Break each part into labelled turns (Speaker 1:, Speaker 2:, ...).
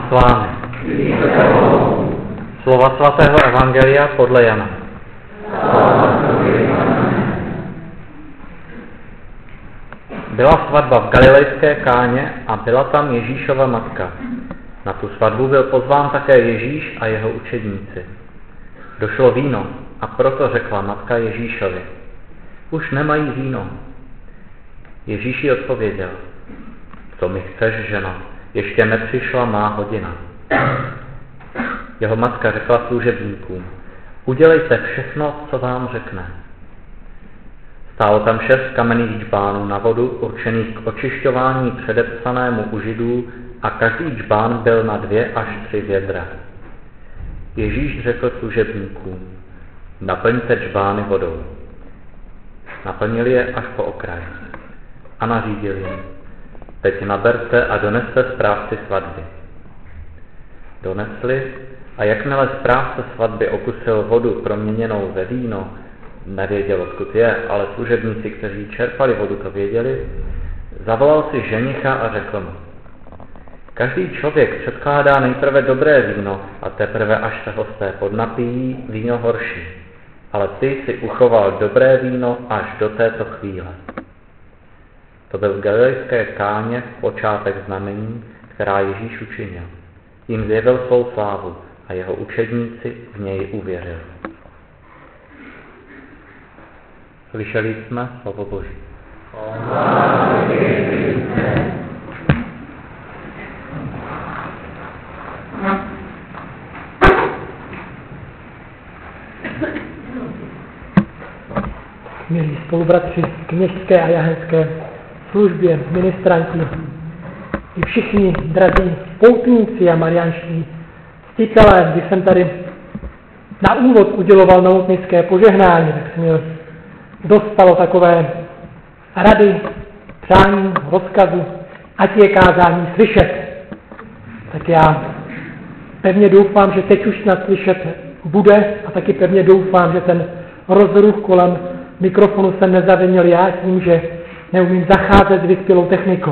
Speaker 1: s vámi. Slova svatého Evangelia podle Jana. Byla svatba v galilejské Káně a byla tam Ježíšova matka. Na tu svatbu byl pozván také Ježíš a jeho učedníci. Došlo víno a proto řekla matka Ježíšovi: už nemají víno. Ježíš jí odpověděl: co mi chceš, ženo, ještě nepřišla má hodina. Jeho matka řekla služebníkům: udělejte všechno, co vám řekne. Stálo tam 6 kamenných džbánů na vodu, určených k očišťování předepsanému u Židů, a každý džbán byl na 2 až 3 vědra. Ježíš řekl služebníkům: naplňte džbány vodou. Naplnili je až po okraj a nařídil jim: teď naberte a doneste správci svatby. Donesli, a jakmile správce svatby okusil vodu proměněnou ve víno, nevěděl, odkud je, ale služebníci, kteří čerpali vodu, to věděli, zavolal si ženicha a řekl mu: každý člověk předkládá nejprve dobré víno a teprve, až se hosté podnapíjí, víno horší. Ale ty si uchoval dobré víno až do této chvíle. To byl v galilejské Káně počátek znamení, která Ježíš učinil. Jim zjevil svou slávu a jeho učedníci v něj uvěřili. Slyšeli jsme slovo Boží.
Speaker 2: Milí spolubratři v kněžské a jahenské službě, ministranti i všichni drazí poutníci a mariánští ctitelé, když jsem tady na úvod uděloval novotnické požehnání, tak se mi dostalo takové rady, přání, rozkazu, ať je kázání slyšet. Tak já pevně doufám, že teď už snad slyšet bude, a taky pevně doufám, že ten rozruch kolem mikrofonu jsem nezavinil já tím, že neumím zacházet s vyspělou technikou.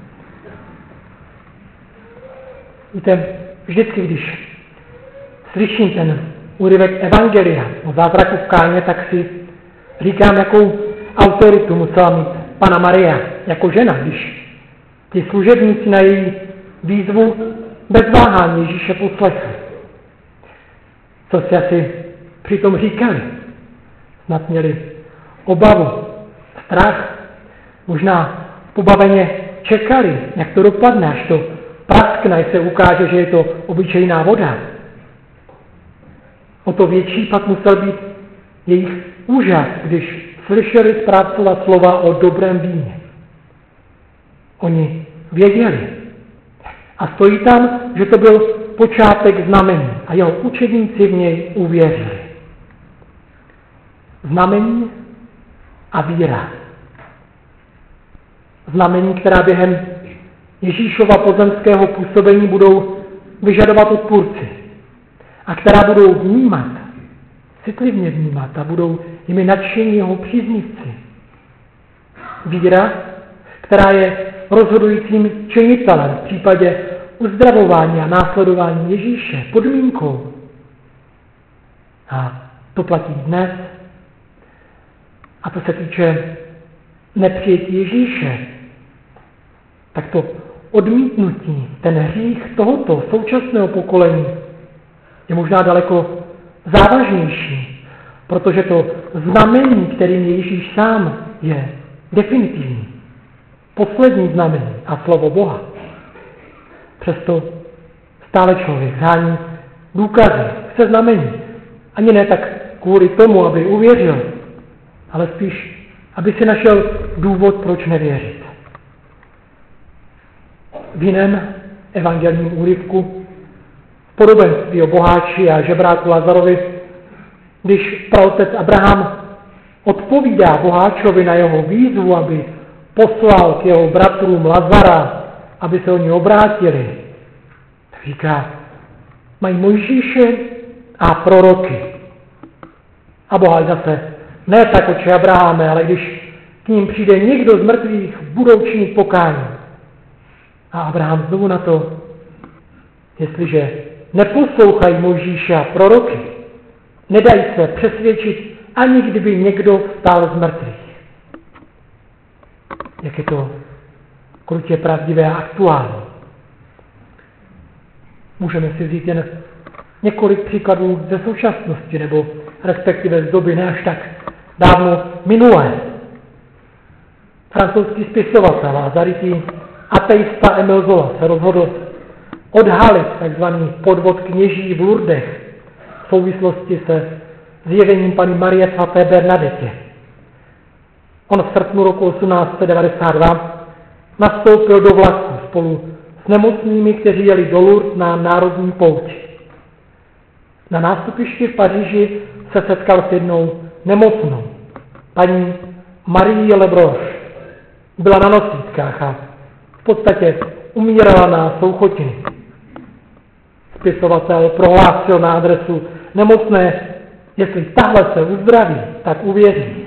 Speaker 2: Víte, vždycky, když slyším ten úryvek Evangelia o zázraku v Káně, tak si říkám, jakou autoritu musela mít Panna Maria jako žena, když ti služebníci na její výzvu bez váhání Ježíše poslechli. Co si asi přitom říkali? Snad měli obavu, strach, možná pobaveně čekali, jak to dopadne, až to praskne, až se ukáže, že je to obyčejná voda. O to větší pak musel být jejich úžas, když slyšeli správcova slova o dobrém víně. Oni věděli. A stojí tam, že to byl počátek znamení a jeho učedníci v něj uvěřili. Znamení a víra. Znamení, která během Ježíšova pozemského působení budou vyžadovat odpůrci a která budou vnímat, citlivě vnímat a budou jimi nadšení jeho příznivci. Víra, která je rozhodujícím činitelem v případě uzdravování a následování Ježíše, podmínkou. A to platí dnes. A to se týče nepřijetí Ježíše, tak to odmítnutí, ten hřích tohoto současného pokolení je možná daleko závažnější, protože to znamení, kterým je Ježíš sám, je definitivní. Poslední znamení a slovo Boha. Přesto stále člověk hání důkazy, chce znamení. Ani ne tak kvůli tomu, aby uvěřil, ale spíš, aby si našel důvod, proč nevěřit. V jiném evangelním úryvku v podobenství o boháči a žebráku Lazarovi, když praotec Abraham odpovídá boháčovi na jeho výzvu, aby poslal k jeho bratrům Lazara, aby se oni obrátili, tak říká, mají Mojžíše a proroky. A boháč zase, ne tak, oče Abraháme, ale když k ním přijde někdo z mrtvých, budou činit pokání. A Abraham znovu na to, jestliže neposlouchají Mojžíše a proroky, nedají se přesvědčit, ani kdyby někdo vstal z mrtvých. Jak je to krutě pravdivé a aktuální. Můžeme si vzít jen několik příkladů ze současnosti, nebo respektive z doby ne až tak dávno minulé. Francouzský spisovatel a zarytý ateista Emile Zola se rozhodl odhalit tzv. Podvod kněží v Lourdech v souvislosti se zjevením Panny Marie svaté Bernadette. On v srpnu roku 1892 nastoupil do vlaku spolu s nemocnými, kteří jeli do Lourdes na národní pouť. Na nástupišti v Paříži se setkal s jednou nemocnou, paní Marie Lebroche. Byla na nosítkách a v podstatě umírala na souchotiny. Spisovatel prohlásil na adresu nemocné, jestli tahle se uzdraví, tak uvěří.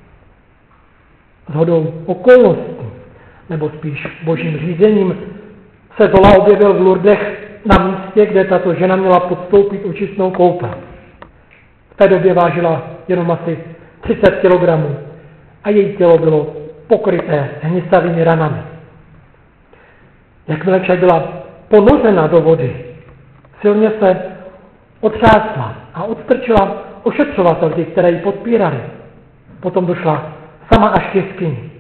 Speaker 2: Shodou okolností, nebo spíš božím řízením, se Zola objevil v Lourdech na místě, kde tato žena měla podstoupit očistnou koupel. V té době vážila jenom asi 30 kg a její tělo bylo pokryté hnisavými ranami. Jakmile však byla ponořena do vody, silně se otřásla a odstrčila ošetřovatelky, které ji podpírali. Potom došla sama až ke jeskyni.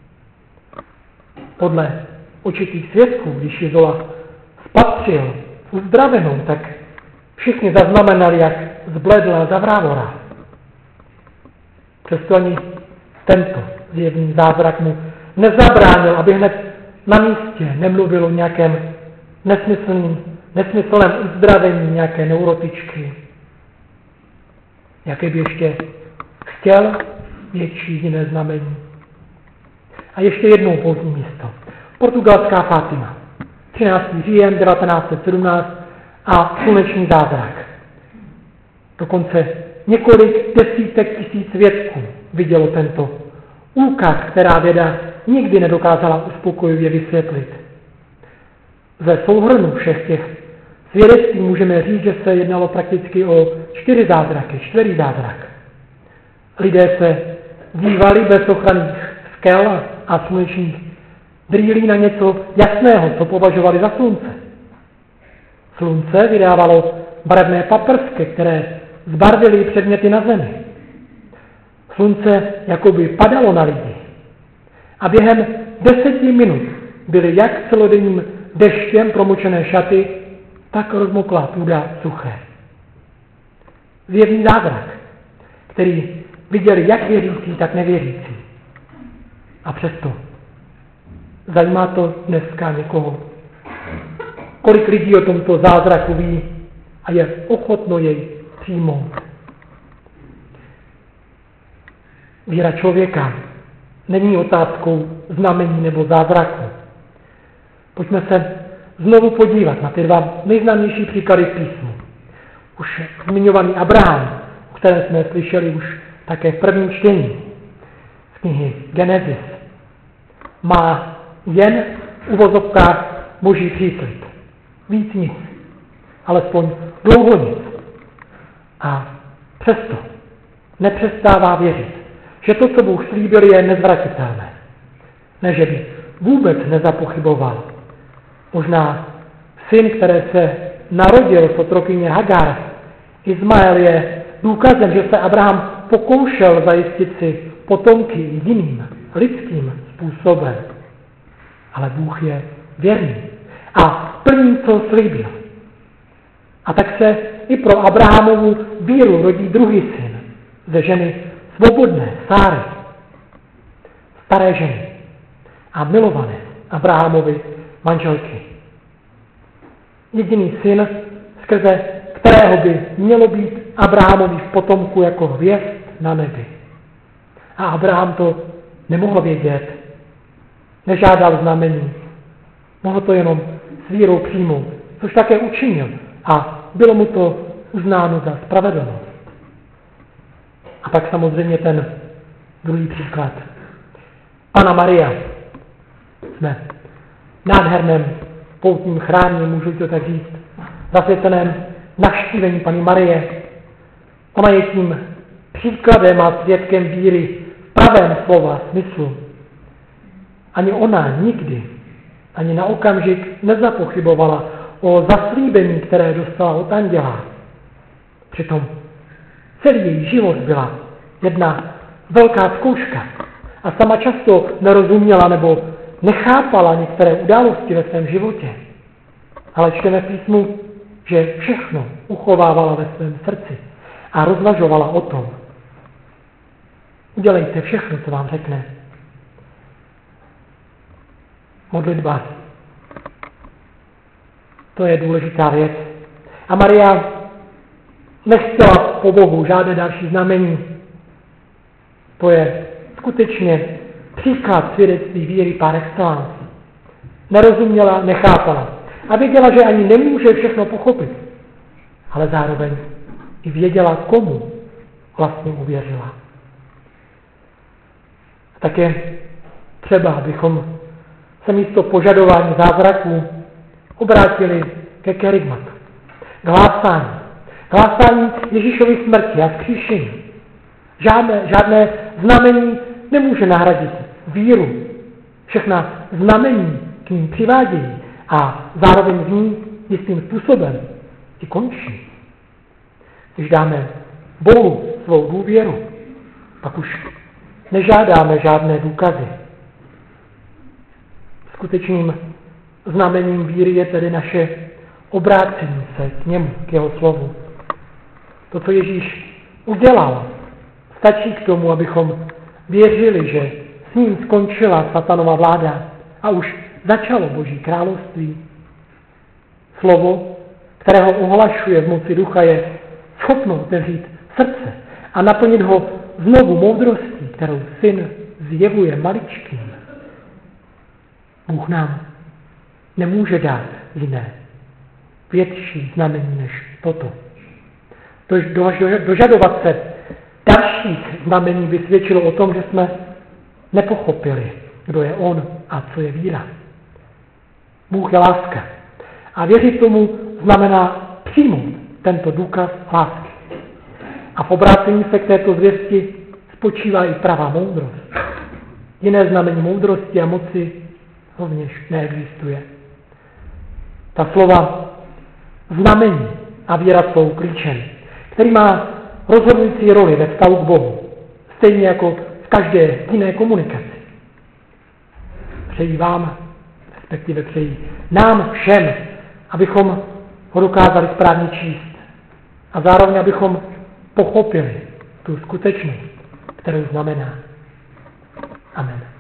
Speaker 2: Podle očitých svědků, když ji Zola spatřil uzdravenou, tak všichni zaznamenali, jak zbledla zavrávora. Přesto ani tento zjevný zázrak mu nezabránil, aby hned na místě nemluvil o nějakém nesmyslném uzdravení nějaké neurotičky. Jaké by ještě chtěl větší jiné znamení. A ještě jednou pozdní místo. Portugalská Fátima. 13. říjen 1917 a sluneční zázrak. Dokonce několik desítek tisíc svědků vidělo tento úkaz, která věda nikdy nedokázala uspokojivě vysvětlit. Ze souhrnu všech těch svědectví můžeme říct, že se jednalo prakticky o 4 zázraky, 4 zázrak. Lidé se dívali bez ochranných skel a slunečních brýlí na něco jasného, co považovali za slunce. Slunce vydávalo barevné paprske, které zbarvily předměty na zemi. Slunce jakoby padalo na lidi. A během 10 minut byly jak celodenním deštěm promočené šaty, tak rozmoklá půda suché. Zjevný zázrak, který viděli jak věřící, tak nevěřící. A přesto zajímá to dneska někoho. Kolik lidí o tomto zázraku ví a je ochotno jej přijmout. Víra člověka není otázkou znamení nebo zázraku. Pojďme se znovu podívat na ty 2 nejznámější příklady v písmu. Už zmiňovaný Abraham, o kterém jsme slyšeli už také v prvním čtení z knihy Genesis, má jen v uvozovkách boží příslib. Víc nic, alespoň dlouho nic. A přesto nepřestává věřit, že to, co Bůh slíbil, je nezvratitelné. Ne, že by vůbec nezapochyboval. Možná syn, který se narodil z otrokyně Hagar, Izmael, je důkazem, že se Abraham pokoušel zajistit si potomky jiným, lidským způsobem. Ale Bůh je věrný a plní, co slíbil. A tak se i pro Abrahamovu víru rodí druhý syn ze ženy svobodné, Sáry, staré ženy a milované Abrahamovi manželky. Jediný syn, skrze kterého by mělo být Abrahamovi v potomku jako hvězd na nebi. A Abraham to nemohl vědět, nežádal znamení, mohl to jenom s vírou přijmout, což také učinil a bylo mu to uznáno za spravedlnost. A pak samozřejmě ten druhý příklad. Panna Maria. Jsme v nádherném poutním chrámě, můžu to tak říct, zasvěceném navštívení Panny Marie. Ona je tím příkladem a svědkem víry v pravém slova smyslu. Ani ona nikdy, ani na okamžik nezapochybovala o zaslíbení, které dostala od anděla. Přitom celý její život byla jedna velká zkouška a sama často nerozuměla nebo nechápala některé události ve svém životě. Ale čteme v písmu, že všechno uchovávala ve svém srdci a rozvažovala o tom. Udělejte všechno, co vám řekne. Modlitba. To je důležitá věc. A Maria nechtěla po Bohu žádné další znamení. To je skutečně příklad svědectví víry par excellence. Nerozuměla, nechápala. A věděla, že ani nemůže všechno pochopit. Ale zároveň i věděla, komu vlastně uvěřila. Tak je třeba, abychom se místo požadování zázraků obrátili ke kerygmatu, k hlásání Ježíšovy smrti a vzkříšení. Žádné znamení nemůže nahradit víru. Všechna znamení k ní přivádějí a zároveň v ní jistým způsobem i končí. Když dáme Bohu svou důvěru, pak už nežádáme žádné důkazy. Skutečným znamením víry je tedy naše obrácení se k němu, k jeho slovu. To, co Ježíš udělal, stačí k tomu, abychom věřili, že s ním skončila satanova vláda a už začalo Boží království. Slovo, kterého ohlašuje v moci ducha, je schopno otevřít srdce a naplnit ho znovu moudrostí, kterou syn zjevuje maličkým. Bůh nám nemůže dát jiné, větší znamení než toto. Dožadovat se dalších znamení by svědčilo o tom, že jsme nepochopili, kdo je on a co je víra. Bůh je láska. A věřit tomu znamená přijmout tento důkaz lásky. A v obrácení se k této zvěsti spočívá i pravá moudrost. Jiné znamení moudrosti a moci rovněž neexistuje. Ta slova znamení a víra jsou klíčem, který má rozhodující roli ve vztahu k Bohu, stejně jako v každé jiné komunikaci. Přeji vám, respektive přeji nám všem, abychom ho dokázali správně číst a zároveň abychom pochopili tu skutečnost, kterou znamená. Amen.